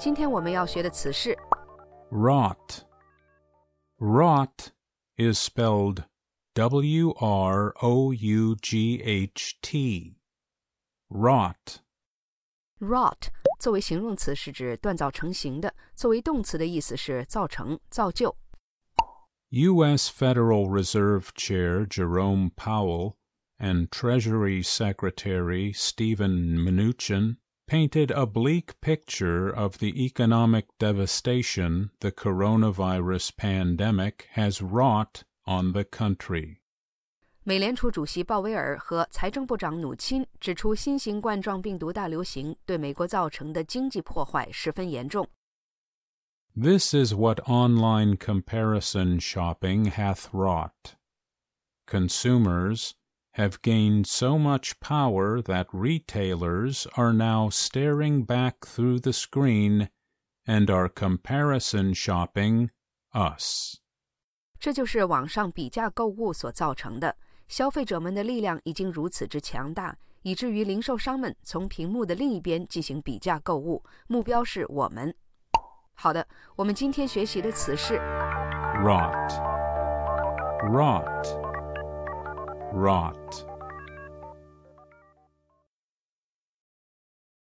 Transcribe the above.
今天我们要学的词是 Rot. Rot is spelled W-R-O-U-G-H-T. Rot. rot， 作为形容词是指锻造成型的，作为动词的意思是造成、造就。 U.S. Federal Reserve Chair Jerome Powell and Treasury Secretary Steven Mnuchin painted a bleak picture of the economic devastation the coronavirus pandemic has wrought on the country. 美联储主席鲍威尔和财政部长努钦指出，新型冠状病毒大流行对美国造成的经济破坏十分严重。 This is what online comparison shopping hath wrought. Consumers have gained so much power that retailers are now staring back through the screen and are comparison shopping us. 这就是网上比价购物所造成的。消费者们的力量已经如此之强大，以至于零售商们从屏幕的另一边进行比价购物，目标是我们。好的，我们今天学习的词是 Rot. Rot. Rot.